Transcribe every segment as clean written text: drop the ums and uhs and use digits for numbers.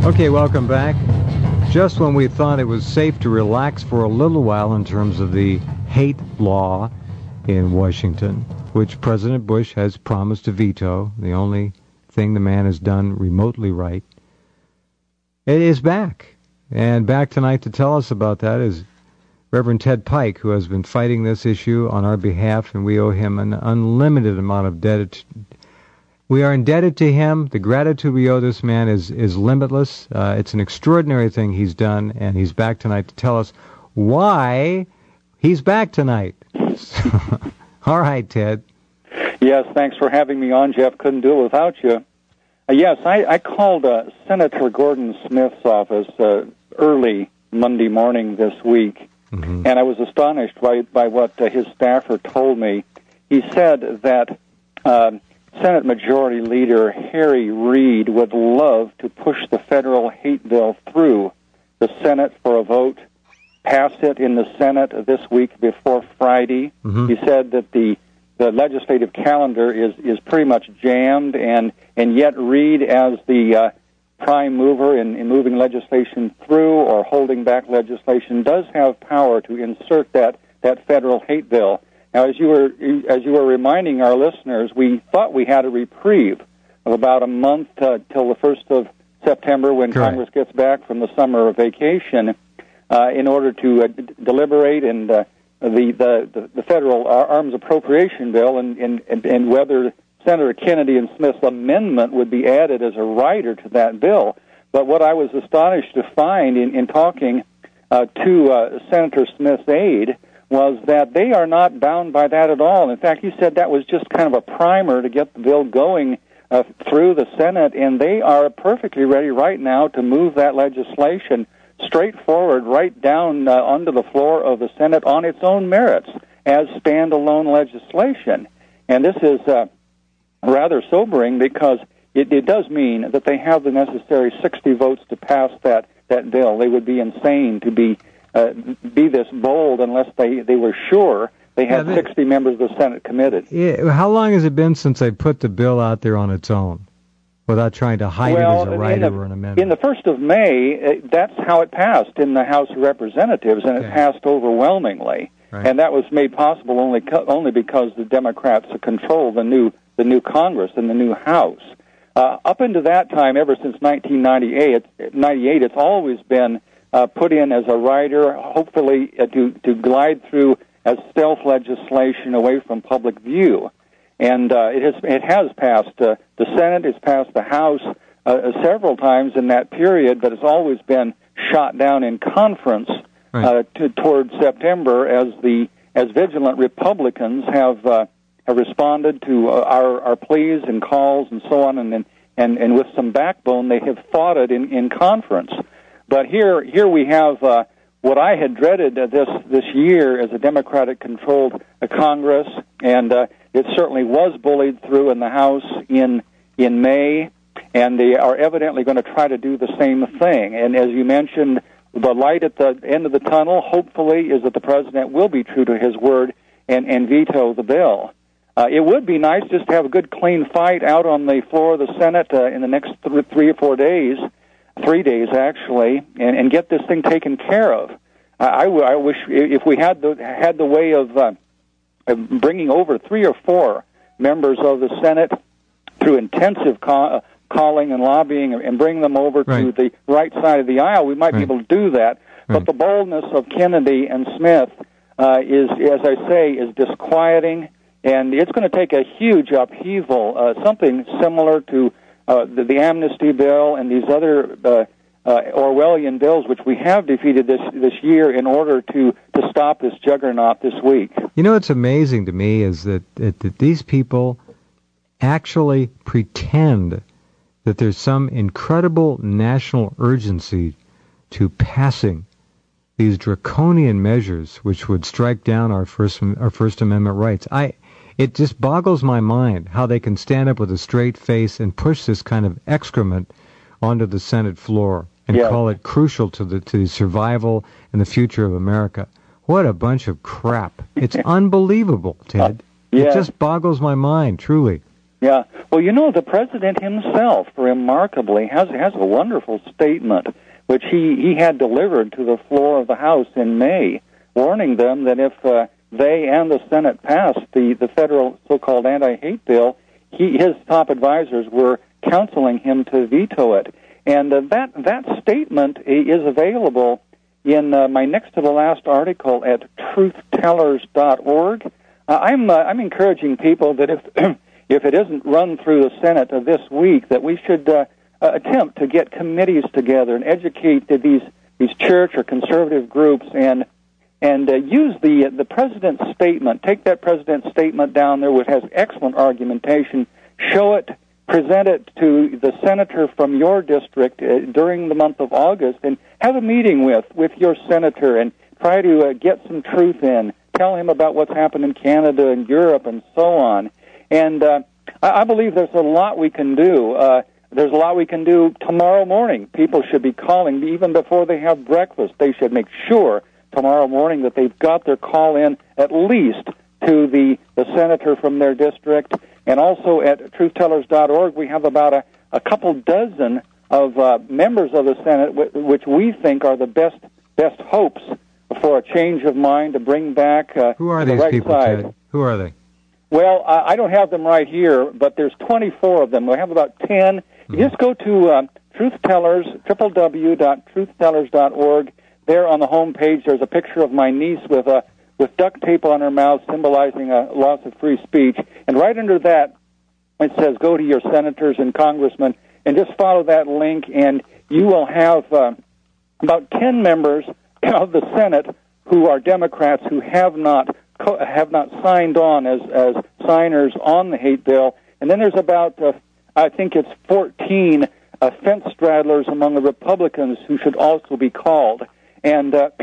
Okay, welcome back. Just when we thought it was safe to relax for a little while in terms of the hate law in Washington, which President Bush has promised to veto, the only thing the man has done remotely right, it is back. And back tonight to tell us about that is Reverend Ted Pike, who has been fighting this issue on our behalf, and we owe him an unlimited amount of debt. We are indebted to him. The gratitude we owe this man is limitless. It's an extraordinary thing he's done, and he's back tonight to tell us why he's back tonight. All right, Ted. Yes, thanks for having me on, Jeff. Couldn't do it without you. Yes, I called Senator Gordon Smith's office early Monday morning this week, and I was astonished by what his staffer told me. He said that Senate Majority Leader Harry Reid would love to push the federal hate bill through the Senate for a vote, pass it in the Senate this week before Friday. He said that the legislative calendar is pretty much jammed, and yet Reid, as the prime mover in moving legislation through or holding back legislation, does have power to insert that federal hate bill. Now, as you were reminding our listeners, we thought we had a reprieve of about a month till the 1st of September when Correct. Congress gets back from the summer vacation in order to deliberate and the federal arms appropriation bill and whether Senator Kennedy and Smith's amendment would be added as a rider to that bill. But what I was astonished to find in talking to Senator Smith's aide was that they are not bound by that at all. In fact, he said that was just kind of a primer to get the bill going through the Senate, and they are perfectly ready right now to move that legislation straightforward right down onto the floor of the Senate on its own merits as standalone legislation. And this is rather sobering because it does mean that they have the necessary 60 votes to pass that bill. They would be insane to be this bold unless they were sure they had 60 members of the Senate committed. Yeah, how long has it been since they put the bill out there on its own without trying to hide it as a rider or an amendment? In the 1st of May, that's how it passed in the House of Representatives, and it passed overwhelmingly. Right. And that was made possible only because the Democrats control the new Congress and the new House. Up until that time, ever since 1998, it's always been put in as a rider, hopefully to glide through as stealth legislation away from public view. And it has passed the Senate, it's passed the House several times in that period, but it's always been shot down in conference towards September as vigilant Republicans have responded to our pleas and calls and so on, and with some backbone they have fought it in conference. But here we have what I had dreaded this year as a Democratic-controlled Congress, and it certainly was bullied through in the House in May, and they are evidently going to try to do the same thing. And as you mentioned, the light at the end of the tunnel, hopefully, is that the President will be true to his word and veto the bill. It would be nice just to have a good, clean fight out on the floor of the Senate in the next 3 or 4 days, 3 days actually, and get this thing taken care of. I wish if we had the way of bringing over 3 or 4 members of the Senate through intensive calling and lobbying and bring them over to the right side of the aisle, we might be able to do that. But the boldness of Kennedy and Smith is, as I say, is disquieting, and it's going to take a huge upheaval, something similar to the amnesty bill and these other Orwellian bills, which we have defeated this year in order to stop this juggernaut this week. You know what's amazing to me is that these people actually pretend that there's some incredible national urgency to passing these draconian measures which would strike down our First Amendment rights. It just boggles my mind how they can stand up with a straight face and push this kind of excrement onto the Senate floor and call it crucial to the survival and the future of America. What a bunch of crap. It's unbelievable, Ted. It just boggles my mind, truly. Yeah. Well, you know, the president himself, remarkably, has a wonderful statement which he had delivered to the floor of the House in May, warning them that if they and the Senate passed the federal so-called anti-hate bill, his top advisors were counseling him to veto it. And that statement is available in my next to the last article at truthtellers.org. I'm encouraging people that if it isn't run through the Senate this week, that we should attempt to get committees together and educate these church or conservative groups and use the president's statement. Take that president's statement down there, which has excellent argumentation. Show it, present it to the senator from your district during the month of August, and have a meeting with your senator and try to get some truth in. Tell him about what's happened in Canada and Europe and so on. And I believe there's a lot we can do. There's a lot we can do tomorrow morning. People should be calling even before they have breakfast. They should make sure tomorrow morning that they've got their call in at least to the senator from their district. And also at truthtellers.org, we have about a couple dozen of members of the Senate which we think are the best hopes for a change of mind to bring back Who are these right people, side. Ted? Who are they? Well, I don't have them right here, but there's 24 of them. We have about 10. Mm-hmm. You just go to Truth Tellers, www.truthtellers.org. There on the home page, there's a picture of my niece with duct tape on her mouth, symbolizing a loss of free speech. And right under that, it says, go to your senators and congressmen, and just follow that link, and you will have about 10 members of the Senate who are Democrats who have not signed on as signers on the hate bill. And then there's about, I think it's 14 fence straddlers among the Republicans who should also be called. And as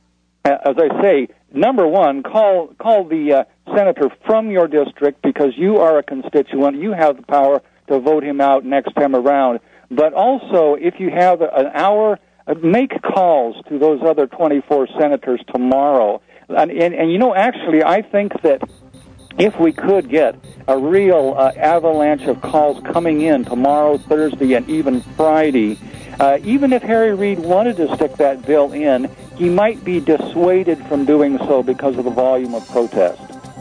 I say, number one, call the senator from your district, because you are a constituent. You have the power to vote him out next time around. But also, if you have an hour, make calls to those other 24 senators tomorrow. And you know, actually, I think that if we could get a real avalanche of calls coming in tomorrow, Thursday, and even Friday, even if Harry Reid wanted to stick that bill in, he might be dissuaded from doing so because of the volume of protest.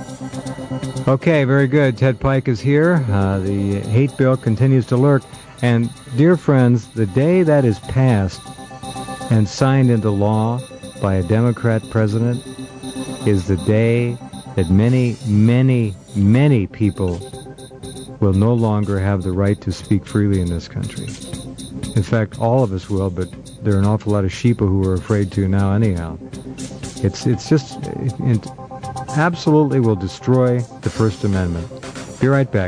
Okay, very good. Ted Pike is here. The hate bill continues to lurk. And, dear friends, the day that is passed and signed into law by a Democrat president is the day that many, many, many people will no longer have the right to speak freely in this country. In fact, all of us will, but there are an awful lot of sheeple who are afraid to now anyhow. It absolutely will destroy the First Amendment. Be right back.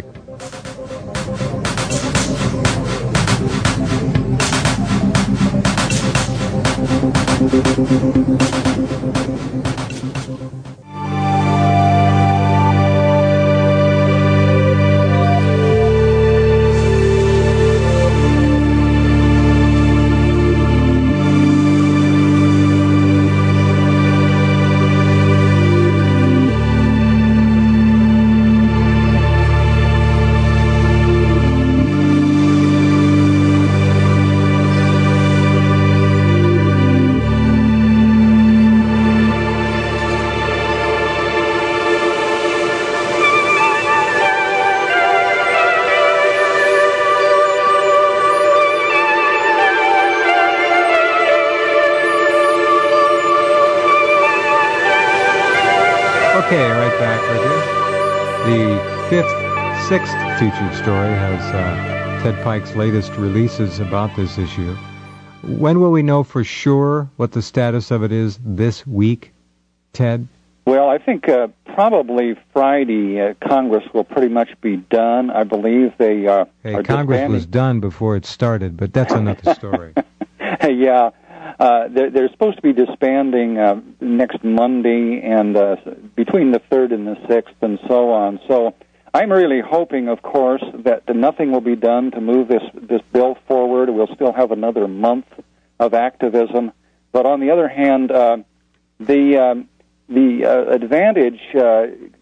Okay, right back with you. The sixth featured story has Ted Pike's latest releases about this issue. When will we know for sure what the status of it is this week, Ted? Well, I think probably Friday Congress will pretty much be done. I believe they are Congress was done before it started, but that's another story. Yeah. They're supposed to be disbanding next Monday, and between the 3rd and the 6th, and so on. So I'm really hoping, of course, that nothing will be done to move this bill forward. We'll still have another month of activism. But on the other hand, the advantage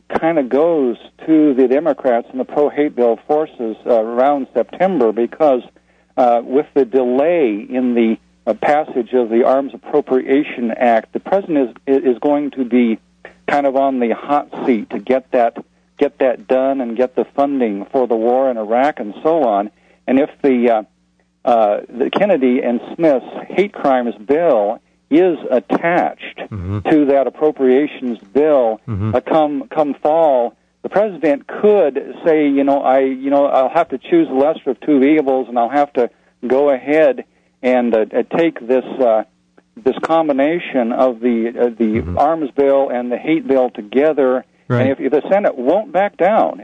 kind of goes to the Democrats and the pro-hate bill forces around September, because with the delay in the passage of the Arms Appropriation Act, the president is going to be kind of on the hot seat to get that done and get the funding for the war in Iraq and so on. And if the Kennedy and Smith's hate crimes bill is attached to that appropriations bill come fall, the president could say, I'll have to choose the lesser of two evils, and I'll have to go ahead and take this combination of the arms bill and the hate bill together. Right. And if the Senate won't back down,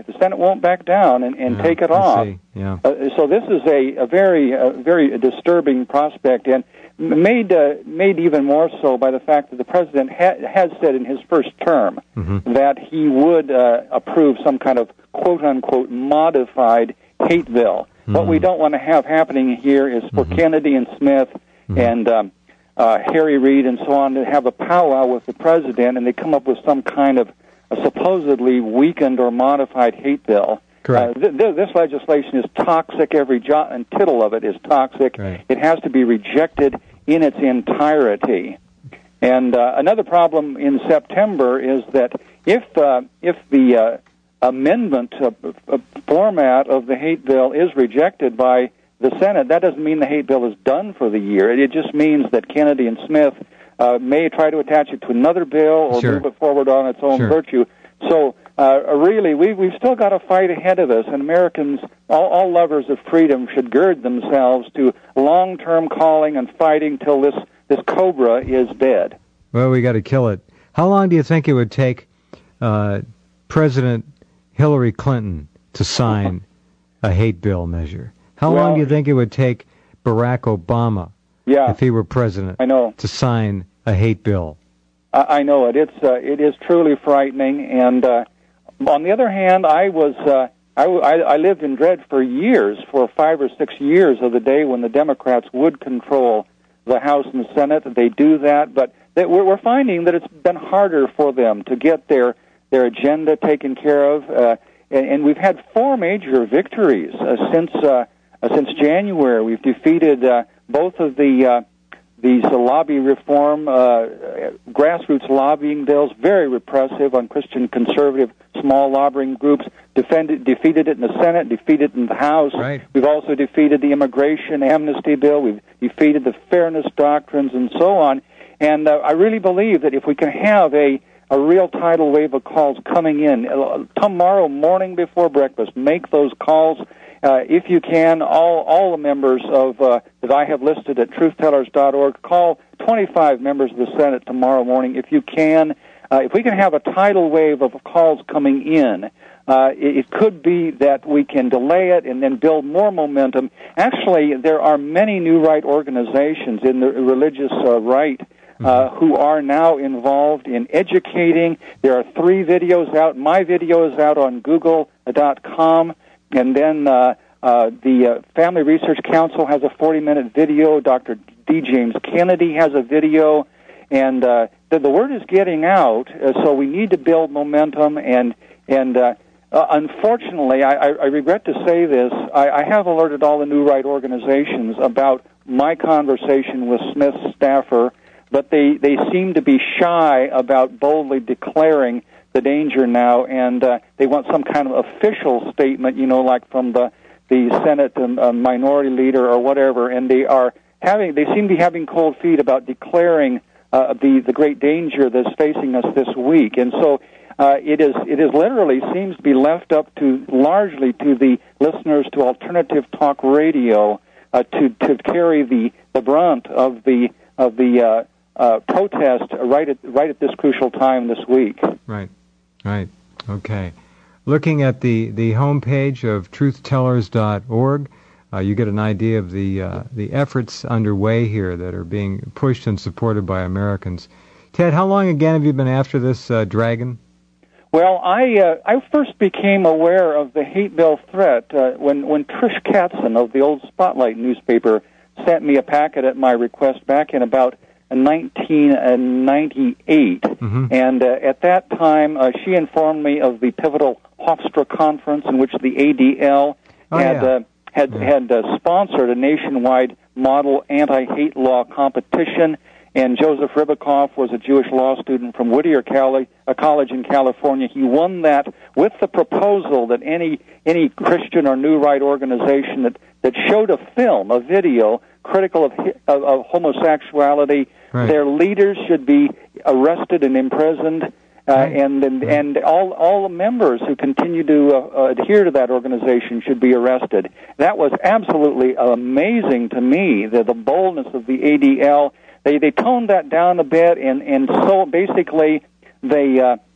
and take it off, so this is a very disturbing prospect, and made even more so by the fact that the president has said in his first term that he would approve some kind of quote-unquote modified hate bill. What we don't want to have happening here is for Kennedy and Smith and Harry Reid and so on to have a powwow with the president, and they come up with some kind of a supposedly weakened or modified hate bill. Correct. This legislation is toxic. Every jot and tittle of it is toxic. Right. It has to be rejected in its entirety. And another problem in September is that if the amendment format of the hate bill is rejected by the Senate, that doesn't mean the hate bill is done for the year. It just means that Kennedy and Smith may try to attach it to another bill or move it forward on its own virtue. So really, we've still got a fight ahead of us, and Americans, all lovers of freedom, should gird themselves to long-term calling and fighting till this cobra is dead. Well, we got to kill it. How long do you think it would take President Hillary Clinton to sign a hate bill measure? How long do you think it would take Barack Obama, if he were president, to sign a hate bill? I know it. It is truly frightening. And on the other hand, I lived in dread for years, for 5 or 6 years, of the day when the Democrats would control the House and the Senate. They do that, but we're finding that it's been harder for them to get their agenda taken care of. And we've had 4 major victories since January. We've defeated both of these lobby reform, grassroots lobbying bills, very repressive on Christian conservative small lobbying groups, defeated it in the Senate, defeated it in the House. Right. We've also defeated the immigration amnesty bill. We've defeated the fairness doctrines and so on. And I really believe that if we can have a real tidal wave of calls coming in tomorrow morning before breakfast, make those calls. If you can, all the members of that I have listed at truthtellers.org, call 25 members of the Senate tomorrow morning if you can. If we can have a tidal wave of calls coming in, it could be that we can delay it and then build more momentum. Actually, there are many new right organizations in the religious right who are now involved in educating. There are 3 videos out. My video is out on Google.com. And then the Family Research Council has a 40-minute video. Dr. D. James Kennedy has a video. And the word is getting out, so we need to build momentum. And unfortunately, I regret to say this, I have alerted all the new right organizations about my conversation with Smith's staffer, but they seem to be shy about boldly declaring the danger now, and they want some kind of official statement, like from the Senate minority leader or whatever, and they seem to be having cold feet about declaring the great danger that's facing us this week. And so it is literally seems to be left up largely to the listeners to alternative talk radio to carry the brunt of the protest right at this crucial time this week. Right. Okay. Looking at the homepage of truthtellers.org, you get an idea of the efforts underway here that are being pushed and supported by Americans. Ted, how long again have you been after this dragon? Well, I first became aware of the hate bill threat when Trish Katzen of the old Spotlight newspaper sent me a packet at my request back in about 1998, and at that time she informed me of the pivotal Hofstra Conference in which the ADL had sponsored a nationwide model anti-hate law competition. And Joseph Ribicoff was a Jewish law student from Whittier College in California. He won that with the proposal that any Christian or New Right organization that showed a film, a video, critical of homosexuality, their leaders should be arrested and imprisoned, and all the members who continue to adhere to that organization should be arrested. That was absolutely amazing to me, the boldness of the ADL. They toned that down a bit, and so basically they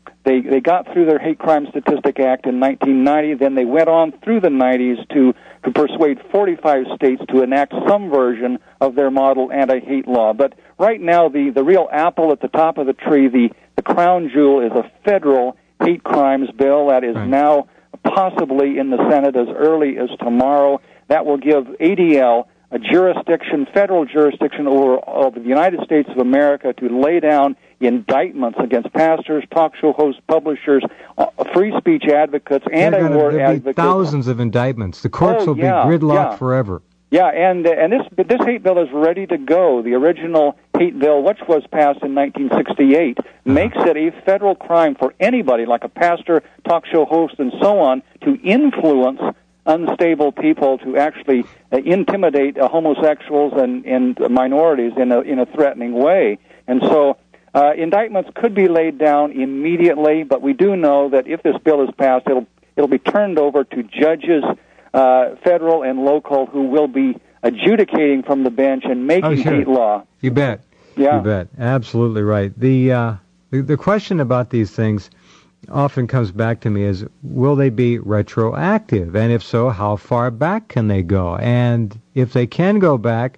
got through their Hate Crime Statistic Act in 1990. Then they went on through the 90s to persuade 45 states to enact some version of their model anti-hate law. But right now, the real apple at the top of the tree, the crown jewel, is a federal hate crimes bill that is now possibly in the Senate as early as tomorrow. That will give ADL a jurisdiction, federal jurisdiction over the United States of America to lay down indictments against pastors, talk show hosts, publishers, free speech advocates, anti-war advocates. Thousands of indictments. The courts will be gridlocked forever. Yeah, and this hate bill is ready to go. The original hate bill, which was passed in 1968, makes it a federal crime for anybody, like a pastor, talk show host, and so on, to influence unstable people, to actually intimidate homosexuals and minorities in a threatening way. And so indictments could be laid down immediately, but we do know that if this bill is passed, it'll be turned over to judges, federal and local, who will be adjudicating from the bench and making hate law. You bet. Yeah. You bet. Absolutely right. The question about these things often comes back to me is, will they be retroactive? And if so, how far back can they go? And if they can go back,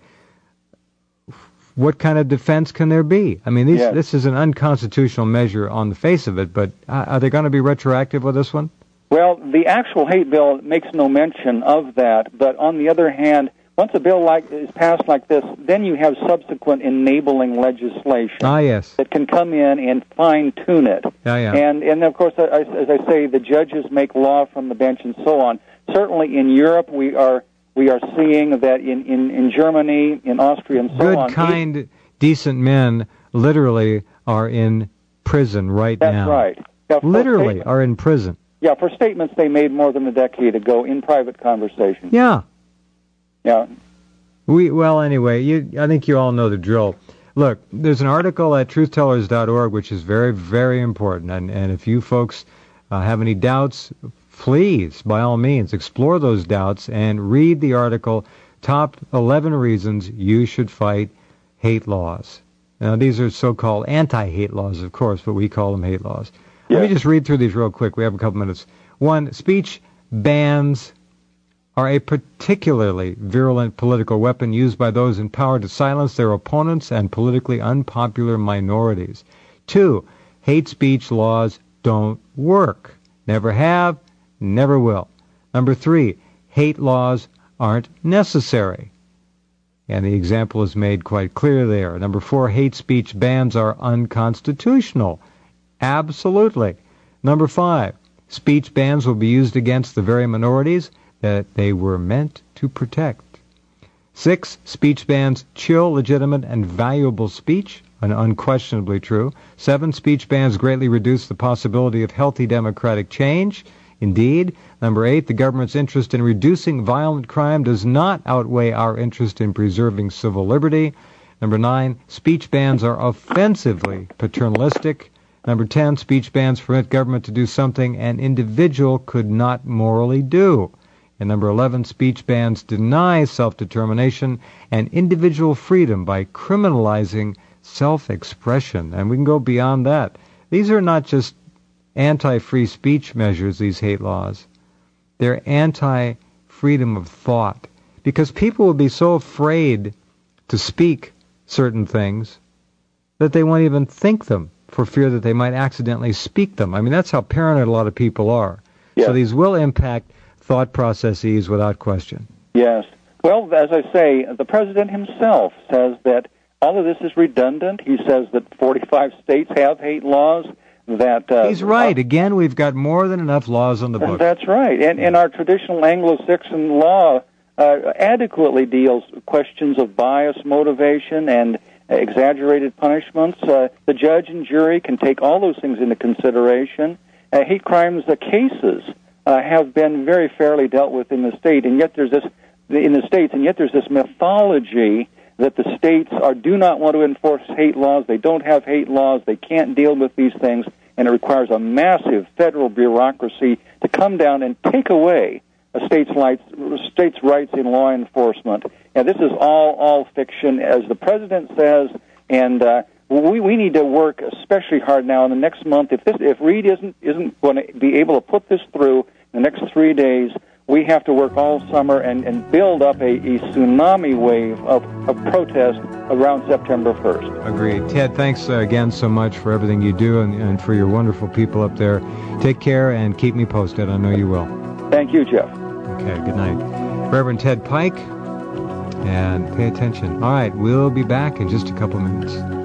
what kind of defense can there be? I mean, this is an unconstitutional measure on the face of it, but are they going to be retroactive with this one? Well, the actual hate bill makes no mention of that, but on the other hand, once a bill is passed like this, then you have subsequent enabling legislation that can come in and fine-tune it. And of course, as I say, the judges make law from the bench and so on. Certainly in Europe, we are seeing that in Germany, in Austria, and so on. Good, kind, decent men literally are in prison right now. That's right. Yeah, literally are in prison. Yeah, for statements they made more than a decade ago in private conversation. Yeah. Yeah. Anyway, I think you all know the drill. Look, there's an article at truthtellers.org which is very, very important, and if you folks have any doubts, please, by all means, explore those doubts and read the article, Top 11 Reasons You Should Fight Hate Laws. Now, these are so-called anti-hate laws, of course, but we call them hate laws. Let me just read through these real quick. We have a couple minutes. 1, speech bans are a particularly virulent political weapon used by those in power to silence their opponents and politically unpopular minorities. 2, hate speech laws don't work. Never have, never will. Number 3, hate laws aren't necessary. And the example is made quite clear there. Number 4, hate speech bans are unconstitutional. Absolutely. Number 5, speech bans will be used against the very minorities that they were meant to protect. 6, speech bans chill legitimate and valuable speech, and unquestionably true. 7, speech bans greatly reduce the possibility of healthy democratic change. Indeed. Number 8, the government's interest in reducing violent crime does not outweigh our interest in preserving civil liberty. Number 9, speech bans are offensively paternalistic. Number 10, speech bans permit government to do something an individual could not morally do. And number 11, speech bans deny self-determination and individual freedom by criminalizing self-expression. And we can go beyond that. These are not just anti-free speech measures, these hate laws. They're anti-freedom of thought. Because people will be so afraid to speak certain things that they won't even think them, for fear that they might accidentally speak them. I mean, that's how paranoid a lot of people are. Yes. So these will impact thought processes without question. Yes. Well, as I say, the president himself says that all of this is redundant. He says that 45 states have hate laws. He's right. Again, we've got more than enough laws on the books. That's right. And our traditional Anglo-Saxon law adequately deals with questions of bias, motivation, and exaggerated punishments. The judge and jury can take all those things into consideration. Hate crimes cases have been very fairly dealt with in the state, and yet there's this mythology that the states do not want to enforce hate laws. They don't have hate laws. They can't deal with these things, and it requires a massive federal bureaucracy to come down and take away a states' rights in law enforcement. And this is all fiction, as the president says. And we need to work especially hard now in the next month. If Reid isn't going to be able to put this through in the next 3 days, we have to work all summer and build up a tsunami wave of protest around September 1st. Agreed. Ted, thanks again so much for everything you do and for your wonderful people up there. Take care and keep me posted. I know you will. Thank you, Jeff. Okay, good night. Reverend Ted Pike, and pay attention. All right, we'll be back in just a couple minutes.